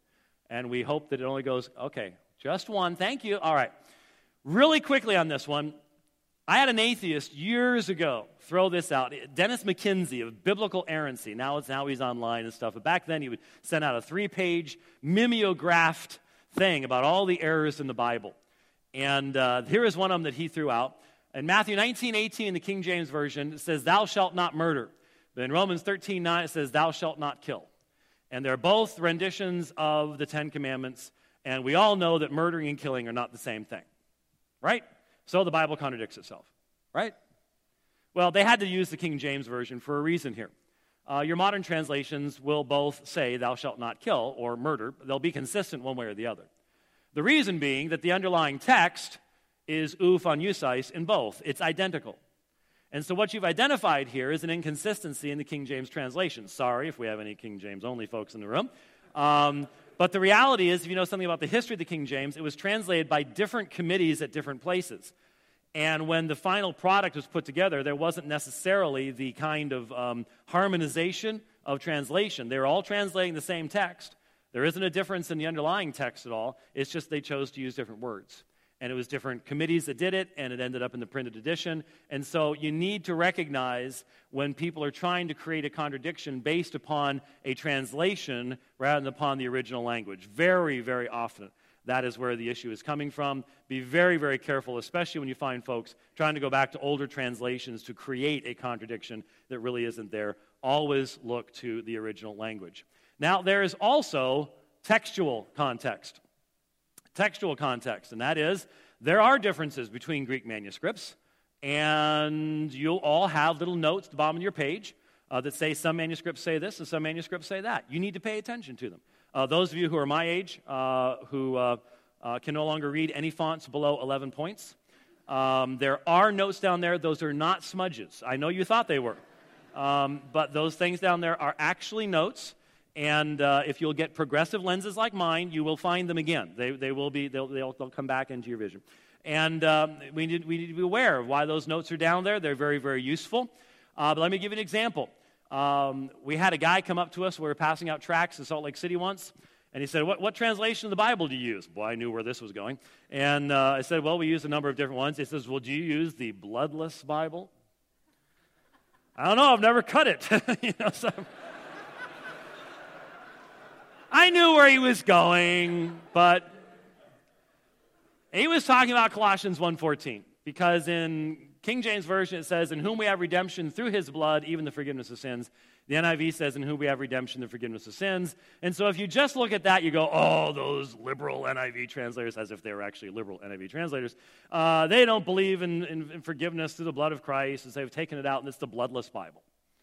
and we hope that it only goes, okay, just one, thank you. All right. Really quickly on this one, I had an atheist years ago throw this out. Dennis McKinsey of Biblical Errancy. Now it's now he's online and stuff. But back then he would send out a three-page mimeographed thing about all the errors in the Bible. And uh, here is one of them that he threw out. In Matthew nineteen eighteen in the King James Version, it says, thou shalt not murder. But in Romans thirteen nine, it says, thou shalt not kill. And they're both renditions of the Ten Commandments. And we all know that murdering and killing are not the same thing. Right? So the Bible contradicts itself, right? Well, they had to use the King James Version for a reason here. Uh, your modern translations will both say, thou shalt not kill, or murder. They'll be consistent one way or the other. The reason being that the underlying text is ou phanusis in both. It's identical. And so what you've identified here is an inconsistency in the King James translation. Sorry if we have any King James only folks in the room. Um, But the reality is, if you know something about the history of the King James, it was translated by different committees at different places. And when the final product was put together, there wasn't necessarily the kind of um, harmonization of translation. They were all translating the same text. There isn't a difference in the underlying text at all. It's just they chose to use different words. And it was different committees that did it, and it ended up in the printed edition. And so you need to recognize when people are trying to create a contradiction based upon a translation rather than upon the original language. Very, very often, that is where the issue is coming from. Be very, very careful, especially when you find folks trying to go back to older translations to create a contradiction that really isn't there. Always look to the original language. Now, there is also textual context. Textual context, and that is, there are differences between Greek manuscripts, and you'll all have little notes at the bottom of your page uh, that say some manuscripts say this and some manuscripts say that. You need to pay attention to them. Uh, those of you who are my age, uh, who uh, uh, can no longer read any fonts below eleven points, um, there are notes down there. Those are not smudges. I know you thought they were, um, but those things down there are actually notes. And uh, if you'll get progressive lenses like mine, you will find them again. They they will be they'll they'll, they'll come back into your vision. And um, we need we need to be aware of why those notes are down there. They're very very useful. Uh, but let me give you an example. Um, we had a guy come up to us. We were passing out tracts in Salt Lake City once. And he said, what, what translation of the Bible do you use? Boy, I knew where this was going. And uh, I said, well, we use a number of different ones. He says, well, do you use the bloodless Bible? I don't know. I've never cut it. you know, so I knew where he was going, but he was talking about Colossians one fourteen, because in King James Version it says, in whom we have redemption through his blood, even the forgiveness of sins. The N I V says, in whom we have redemption, the forgiveness of sins. And so if you just look at that, you go, oh, those liberal N I V translators, as if they were actually liberal N I V translators, uh, they don't believe in, in, in forgiveness through the blood of Christ, as they've taken it out, and it's the bloodless Bible.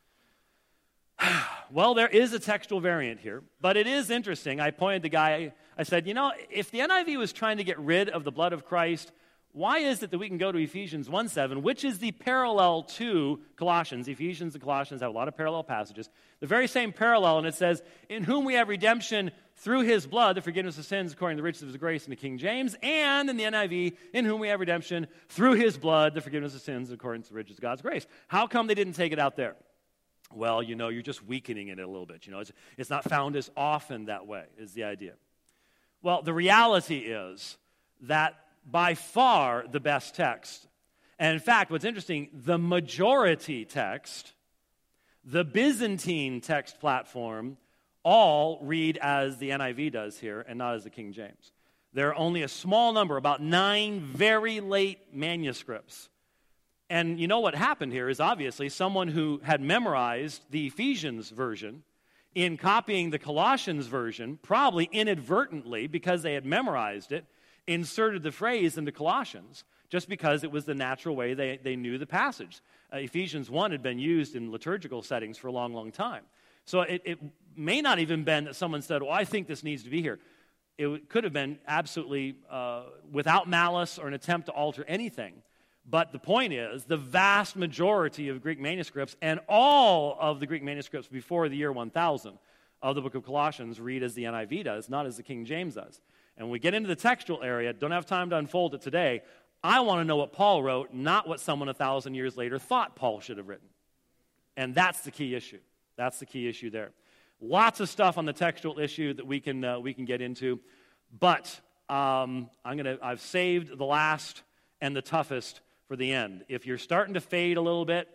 Well, there is a textual variant here, but it is interesting. I pointed the guy, I said, you know, if the N I V was trying to get rid of the blood of Christ, why is it that we can go to Ephesians one seven, which is the parallel to Colossians? Ephesians and Colossians have a lot of parallel passages. The very same parallel, and it says, in whom we have redemption through his blood, the forgiveness of sins according to the riches of his grace in the King James, and in the N I V, in whom we have redemption through his blood, the forgiveness of sins according to the riches of God's grace. How come they didn't take it out there? Well, you know, you're just weakening it a little bit. You know, it's, it's not found as often that way, is the idea. Well, the reality is that by far the best text, and in fact, what's interesting, the majority text, the Byzantine text platform, all read as the N I V does here and not as the King James. There are only a small number, about nine very late manuscripts. And you know what happened here is obviously someone who had memorized the Ephesians version in copying the Colossians version, probably inadvertently, because they had memorized it, inserted the phrase into Colossians just because it was the natural way they, they knew the passage. Uh, Ephesians one had been used in liturgical settings for a long, long time. So it, it may not even been that someone said, well, I think this needs to be here. It could have been absolutely uh, without malice or an attempt to alter anything. But the point is, the vast majority of Greek manuscripts and all of the Greek manuscripts before the year one thousand of the book of Colossians read as the N I V does, not as the King James does. And when we get into the textual area, don't have time to unfold it today, I want to know what Paul wrote, not what someone a thousand years later thought Paul should have written. And that's the key issue. That's the key issue there. Lots of stuff on the textual issue that we can uh, we can get into, but um, I'm gonna I've saved the last and the toughest for the end. If you're starting to fade a little bit,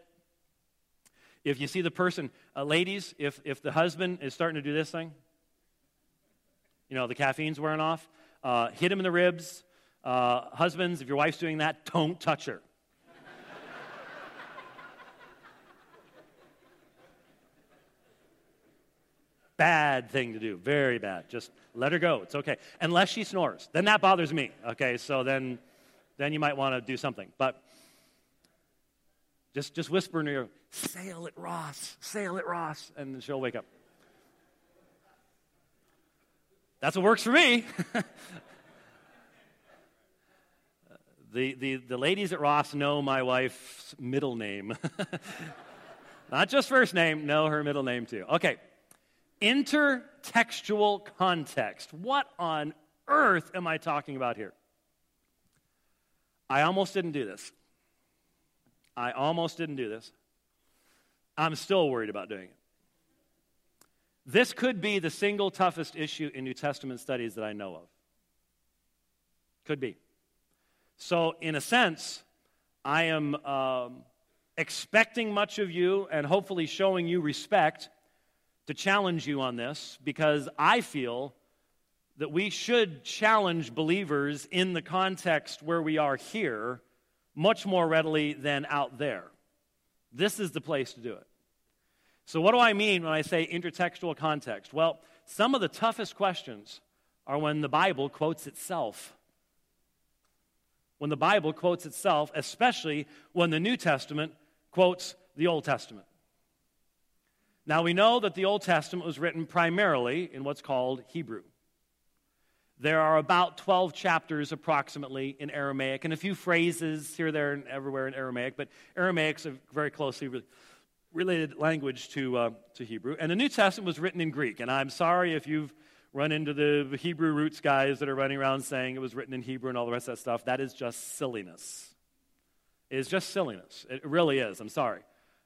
if you see the person, uh, ladies, if if the husband is starting to do this thing, you know, the caffeine's wearing off, uh, hit him in the ribs. Uh, husbands, if your wife's doing that, don't touch her. Bad thing to do, very bad. Just let her go, it's okay. Unless she snores, then that bothers me, okay? So then then you might want to do something. But just, just whisper in her ear, sail it, Ross, sail it, Ross, and she'll wake up. That's what works for me. the, the, the ladies at Ross know my wife's middle name. Not just first name, know her middle name too. Okay. Intertextual context. What on earth am I talking about here? I almost didn't do this. I almost didn't do this. I'm still worried about doing it. This could be the single toughest issue in New Testament studies that I know of. Could be. So, in a sense, I am um, expecting much of you and hopefully showing you respect to challenge you on this, because I feel that we should challenge believers in the context where we are here much more readily than out there. This is the place to do it. So what do I mean when I say intertextual context? Well, some of the toughest questions are when the Bible quotes itself. When the Bible quotes itself, especially when the New Testament quotes the Old Testament. Now, we know that the Old Testament was written primarily in what's called Hebrew. There are about twelve chapters approximately in Aramaic, and a few phrases here, there, and everywhere in Aramaic, but Aramaic's a very closely re- related language to, uh, to Hebrew. And the New Testament was written in Greek, and I'm sorry if you've run into the Hebrew roots guys that are running around saying it was written in Hebrew and all the rest of that stuff. That is just silliness. It is just silliness. It really is. I'm sorry.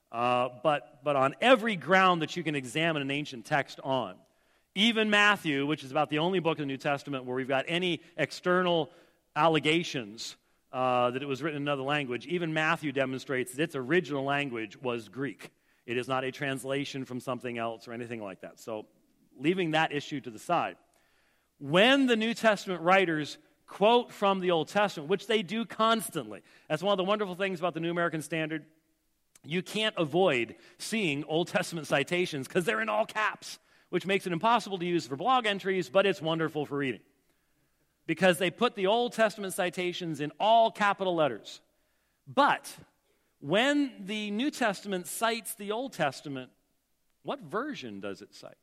uh, but, but on every ground that you can examine an ancient text on. Even Matthew, which is about the only book in the New Testament where we've got any external allegations uh, that it was written in another language, even Matthew demonstrates that its original language was Greek. It is not a translation from something else or anything like that. So leaving that issue to the side. When the New Testament writers quote from the Old Testament, which they do constantly, that's one of the wonderful things about the New American Standard. You can't avoid seeing Old Testament citations because they're in all caps, which makes it impossible to use for blog entries, but it's wonderful for reading. Because they put the Old Testament citations in all capital letters. But when the New Testament cites the Old Testament, what version does it cite?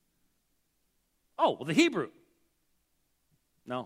Oh, well, the Hebrew. No.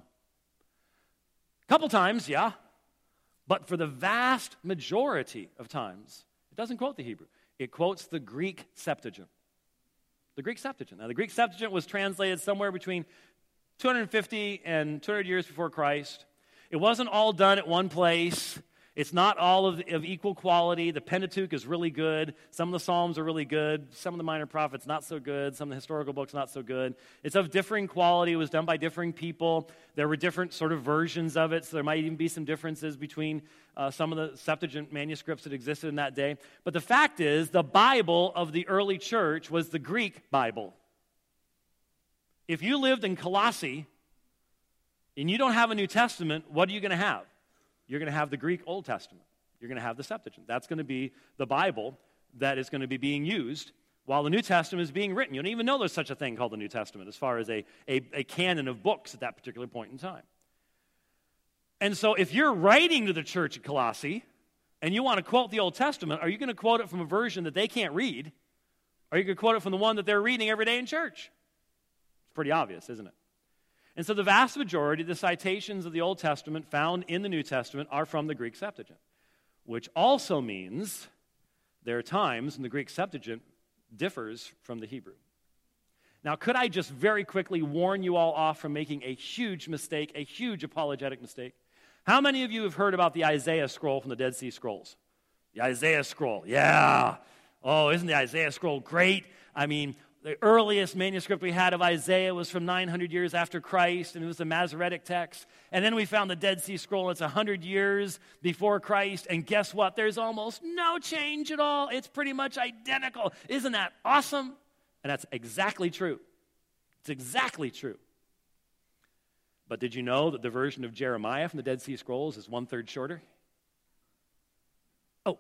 A couple times, yeah. But for the vast majority of times, it doesn't quote the Hebrew. It quotes the Greek Septuagint. The Greek Septuagint. Now, the Greek Septuagint was translated somewhere between two hundred fifty and two hundred years before Christ. It wasn't all done at one place. It's not all of, of equal quality. The Pentateuch is really good. Some of the Psalms are really good. Some of the minor prophets not so good. Some of the historical books not so good. It's of differing quality. It was done by differing people. There were different sort of versions of it, so there might even be some differences between uh, some of the Septuagint manuscripts that existed in that day. But the fact is, the Bible of the early church was the Greek Bible. If you lived in Colossae and you don't have a New Testament, what are you going to have? You're going to have the Greek Old Testament. You're going to have the Septuagint. That's going to be the Bible that is going to be being used while the New Testament is being written. You don't even know there's such a thing called the New Testament as far as a, a, a canon of books at that particular point in time. And so if you're writing to the church at Colossae and you want to quote the Old Testament, are you going to quote it from a version that they can't read? Or are you going to quote it from the one that they're reading every day in church? It's pretty obvious, isn't it? And so the vast majority of the citations of the Old Testament found in the New Testament are from the Greek Septuagint, which also means there are times when the Greek Septuagint differs from the Hebrew. Now, could I just very quickly warn you all off from making a huge mistake, a huge apologetic mistake? How many of you have heard about the Isaiah scroll from the Dead Sea Scrolls? The Isaiah scroll, yeah. Oh, isn't the Isaiah scroll great? I mean, the earliest manuscript we had of Isaiah was from nine hundred years after Christ, and it was the Masoretic text. And then we found the Dead Sea Scroll, and it's one hundred years before Christ. And guess what? There's almost no change at all. It's pretty much identical. Isn't that awesome? And that's exactly true. It's exactly true. But did you know that the version of Jeremiah from the Dead Sea Scrolls is one-third shorter? Oh.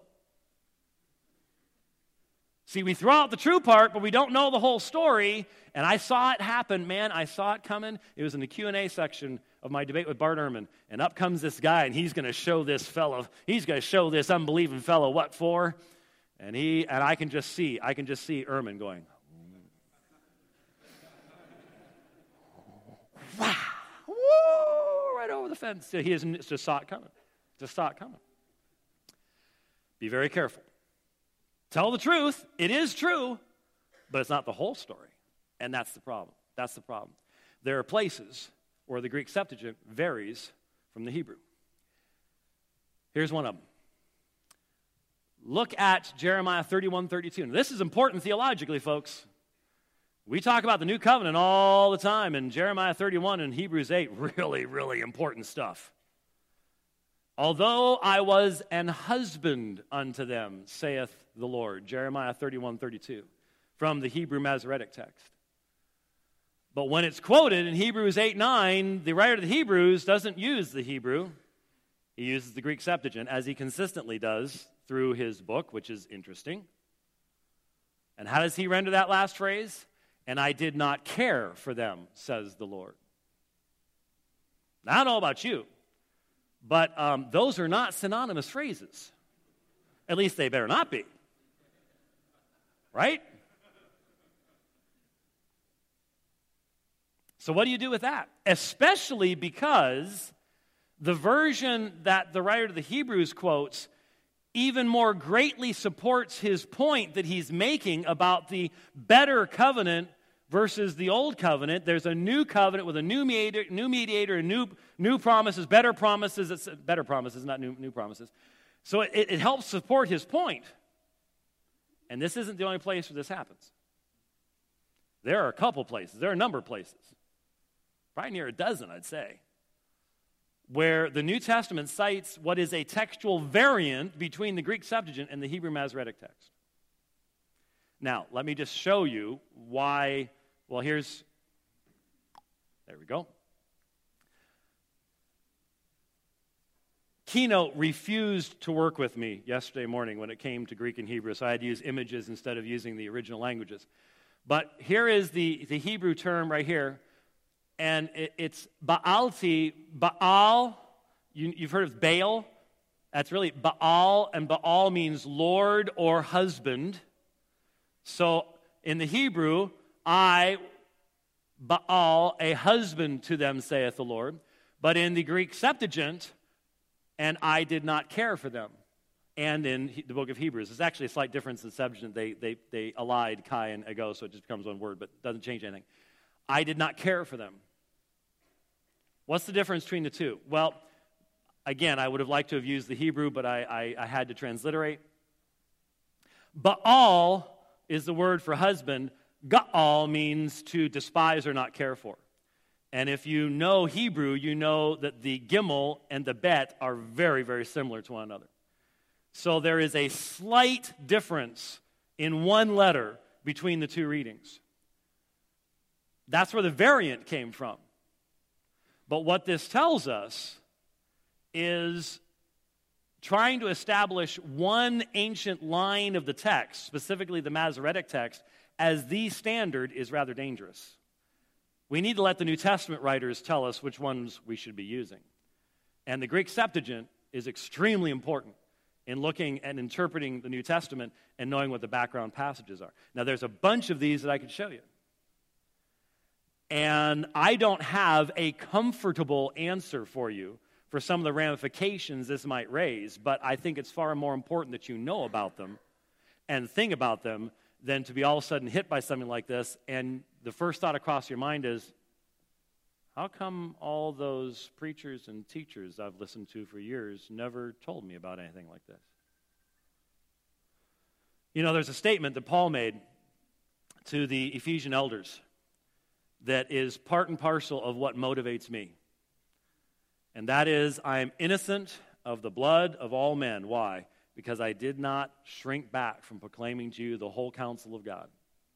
See, we throw out the true part, but we don't know the whole story. And I saw it happen, man. I saw it coming. It was in the Q and A section of my debate with Bart Ehrman. And up comes this guy, and he's going to show this fellow, he's going to show this unbelieving fellow what for. And he, and I can just see, I can just see Ehrman going, wow, whoa, right over the fence. He isn't, just saw it coming. Just saw it coming. Be very careful. Tell the truth. It is true, but it's not the whole story. And that's the problem. That's the problem. There are places where the Greek Septuagint varies from the Hebrew. Here's one of them. Look at Jeremiah thirty-one thirty-two. Now, this is important theologically, folks. We talk about the new covenant all the time, and Jeremiah thirty-one and Hebrews eight, really, really important stuff. Although I was an husband unto them, saith the Lord. Jeremiah thirty-one thirty-two, from the Hebrew Masoretic text. But when it's quoted in Hebrews eight nine, the writer of the Hebrews doesn't use the Hebrew. He uses the Greek Septuagint, as he consistently does through his book, which is interesting. And how does he render that last phrase? And I did not care for them, says the Lord. Now, I don't know about you, but um, those are not synonymous phrases. At least they better not be. Right? So what do you do with that? Especially because the version that the writer of the Hebrews quotes even more greatly supports his point that he's making about the better covenant versus the old covenant. There's a new covenant with a new mediator, new mediator, and new new promises, better promises. It's better promises, not new new promises. So it, it helps support his point. And this isn't the only place where this happens. There are a couple places. There are a number of places. Probably near a dozen, I'd say, where the New Testament cites what is a textual variant between the Greek Septuagint and the Hebrew Masoretic text. Now, let me just show you why. Well, here's, there we go. Keynote refused to work with me yesterday morning when it came to Greek and Hebrew, so I had to use images instead of using the original languages. But here is the, the Hebrew term right here, and it, it's Baalti, Baal. You, you've heard of Baal? That's really Baal, and Baal means Lord or husband. So in the Hebrew, I, Baal, a husband to them, saith the Lord. But in the Greek Septuagint, and I did not care for them. And in the book of Hebrews, there's actually a slight difference in Septuagint. They, they, they allied Kai and Ego, so it just becomes one word, but it doesn't change anything. I did not care for them. What's the difference between the two? Well, again, I would have liked to have used the Hebrew, but I, I, I had to transliterate. Baal is the word for husband. Gaal means to despise or not care for. And if you know Hebrew, you know that the gimel and the bet are very, very similar to one another. So there is a slight difference in one letter between the two readings. That's where the variant came from. But what this tells us is trying to establish one ancient line of the text, specifically the Masoretic text, as the standard is rather dangerous. We need to let the New Testament writers tell us which ones we should be using. And the Greek Septuagint is extremely important in looking and interpreting the New Testament and knowing what the background passages are. Now, there's a bunch of these that I could show you. And I don't have a comfortable answer for you for some of the ramifications this might raise, but I think it's far more important that you know about them and think about them than to be all of a sudden hit by something like this, and the first thought across your mind is, how come all those preachers and teachers I've listened to for years never told me about anything like this? You know, there's a statement that Paul made to the Ephesian elders that is part and parcel of what motivates me. And that is, I am innocent of the blood of all men. Why? Because I did not shrink back from proclaiming to you the whole counsel of God.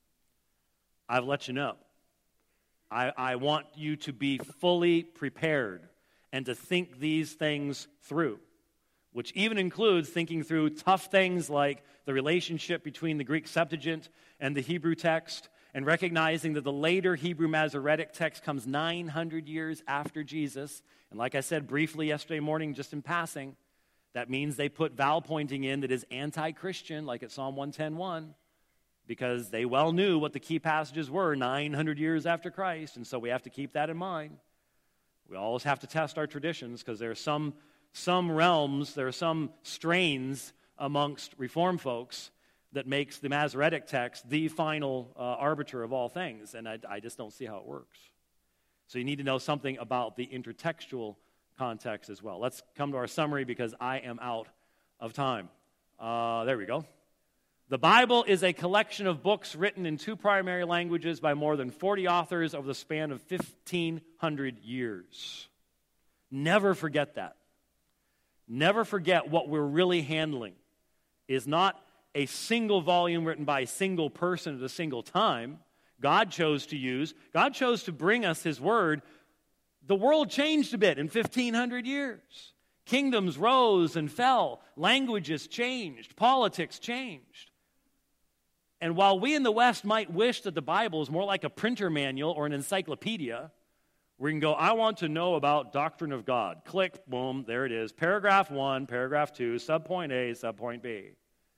I've let you know. I, I want you to be fully prepared and to think these things through, which even includes thinking through tough things like the relationship between the Greek Septuagint and the Hebrew text, and recognizing that the later Hebrew Masoretic text comes nine hundred years after Jesus. And like I said briefly yesterday morning, just in passing, that means they put vowel pointing in that is anti-Christian, like at Psalm one ten one, because they well knew what the key passages were nine hundred years after Christ, and so we have to keep that in mind. We always have to test our traditions, because there are some, some realms, there are some strains amongst Reformed folks that makes the Masoretic text the final uh, arbiter of all things, and I, I just don't see how it works. So you need to know something about the intertextual context as well. Let's come to our summary, because I am out of time. Uh, there we go. The Bible is a collection of books written in two primary languages by more than forty authors over the span of fifteen hundred years. Never forget that. Never forget what we're really handling is not a single volume written by a single person at a single time. God chose to use, God chose to bring us His Word. The world changed a bit in fifteen hundred years. Kingdoms rose and fell. Languages changed. Politics changed. And while we in the West might wish that the Bible is more like a printer manual or an encyclopedia, where you can go, I want to know about doctrine of God. Click, boom, there it is. Paragraph one, paragraph two, subpoint A, subpoint B.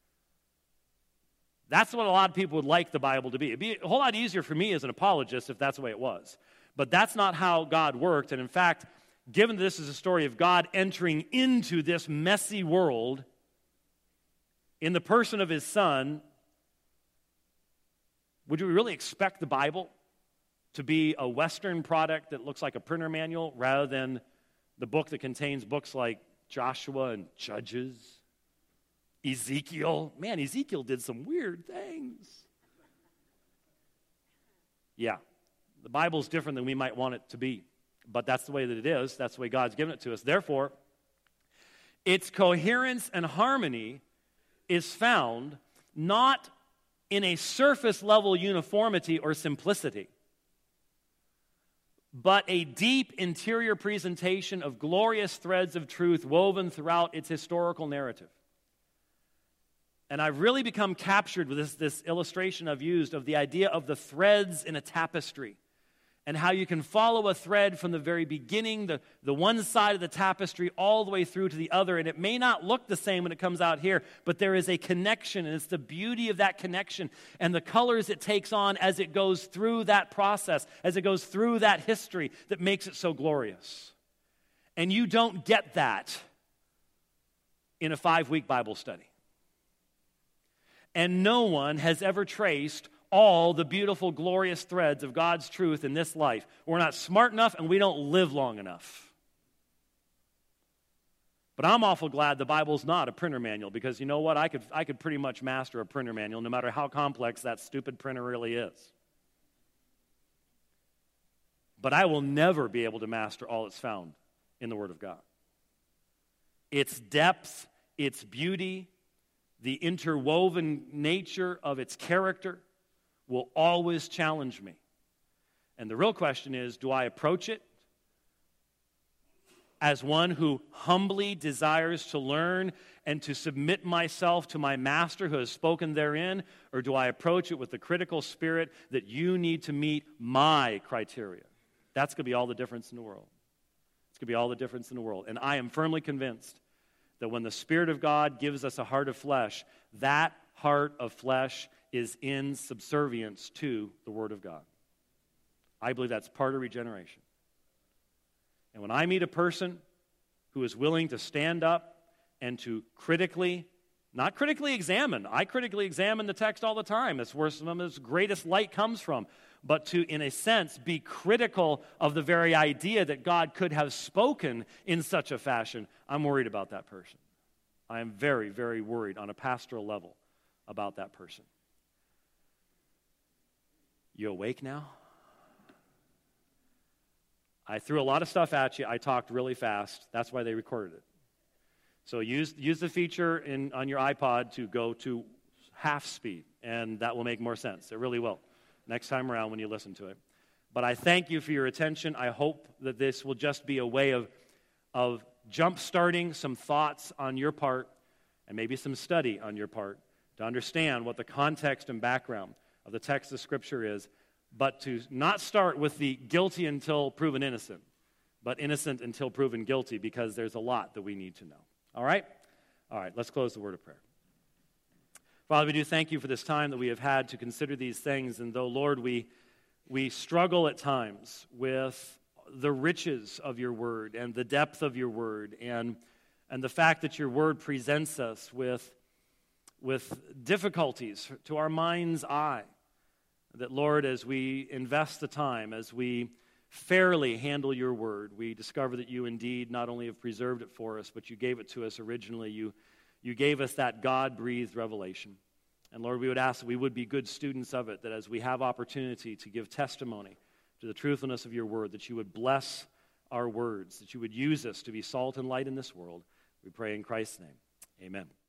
That's what a lot of people would like the Bible to be. It'd be a whole lot easier for me as an apologist if that's the way it was. But that's not how God worked. And in fact, given that this is a story of God entering into this messy world in the person of His Son, would we really expect the Bible to be a Western product that looks like a printer manual rather than the book that contains books like Joshua and Judges Ezekiel. Man, Ezekiel did some weird things. Yeah, the Bible's different than we might want it to be, but that's the way that it is. That's the way God's given it to us. Therefore, its coherence and harmony is found not in a surface level uniformity or simplicity, but a deep interior presentation of glorious threads of truth woven throughout its historical narrative. And I've really become captured with this, this illustration I've used of the idea of the threads in a tapestry, and how you can follow a thread from the very beginning, the, the one side of the tapestry, all the way through to the other. And it may not look the same when it comes out here, but there is a connection, and it's the beauty of that connection and the colors it takes on as it goes through that process, as it goes through that history, that makes it so glorious. And you don't get that in a five-week Bible study. And no one has ever traced all the beautiful, glorious threads of God's truth in this life. We're not smart enough, and we don't live long enough. But I'm awful glad the Bible's not a printer manual, because you know what? I could, I could pretty much master a printer manual, no matter how complex that stupid printer really is. But I will never be able to master all that's found in the Word of God. Its depth, its beauty, the interwoven nature of its character will always challenge me. And the real question is, do I approach it as one who humbly desires to learn and to submit myself to my master who has spoken therein, or do I approach it with the critical spirit that you need to meet my criteria? That's going to be all the difference in the world. It's going to be all the difference in the world. And I am firmly convinced that when the Spirit of God gives us a heart of flesh, that heart of flesh is in subservience to the Word of God. I believe that's part of regeneration. And when I meet a person who is willing to stand up and to critically, not critically examine, I critically examine the text all the time. That's where some of his greatest light comes from. But to, in a sense, be critical of the very idea that God could have spoken in such a fashion, I'm worried about that person. I am very, very worried on a pastoral level about that person. You awake now? I threw a lot of stuff at you. I talked really fast. That's why they recorded it. So use, use the feature in, on your iPod to go to half speed, and that will make more sense. It really will next time around when you listen to it. But I thank you for your attention. I hope that this will just be a way of, of jump-starting some thoughts on your part, and maybe some study on your part, to understand what the context and background of the text of Scripture is, but to not start with the guilty until proven innocent, but innocent until proven guilty, because there's a lot that we need to know. All right? All right, let's close the word of prayer. Father, we do thank you for this time that we have had to consider these things, and though, Lord, we, we struggle at times with the riches of your word and the depth of your word, and, and the fact that your word presents us with with difficulties to our mind's eye, that, Lord, as we invest the time, as we fairly handle your word, we discover that you indeed not only have preserved it for us, but you gave it to us originally. You, you gave us that God-breathed revelation. And, Lord, we would ask that we would be good students of it, that as we have opportunity to give testimony to the truthfulness of your word, that you would bless our words, that you would use us to be salt and light in this world. We pray in Christ's name. Amen.